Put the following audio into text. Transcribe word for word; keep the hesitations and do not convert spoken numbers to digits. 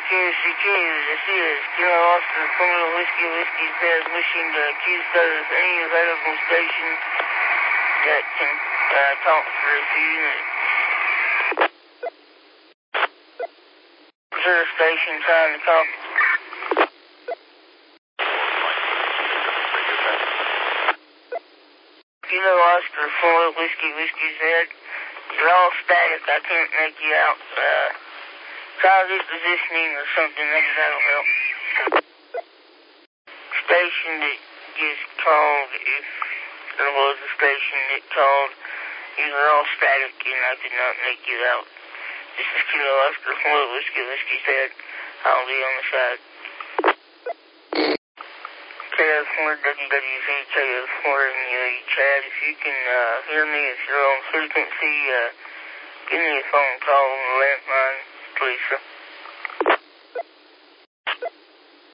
Tennessee, Kansas, this is Kilo Oscar, Formula Whiskey, Whiskey Pass, wishing to accuse of any available station that can uh, talk for a few minutes. Reserve station trying to call. Kilo Oscar, Formula Whiskey, Whiskey Head. You're all static, I can't make you out. Uh, try repositioning or something, maybe that'll help. Station that just called, if there was a station that called, you were all static and I could not make you out. This is Kilo Oscar, Formula Whiskey, Whiskey Head. I'll be on the side. K S four W W C, K S four M U A, Chad, if you can uh, hear me, if you're on frequency, uh, give me a phone call on the landline, please, sir.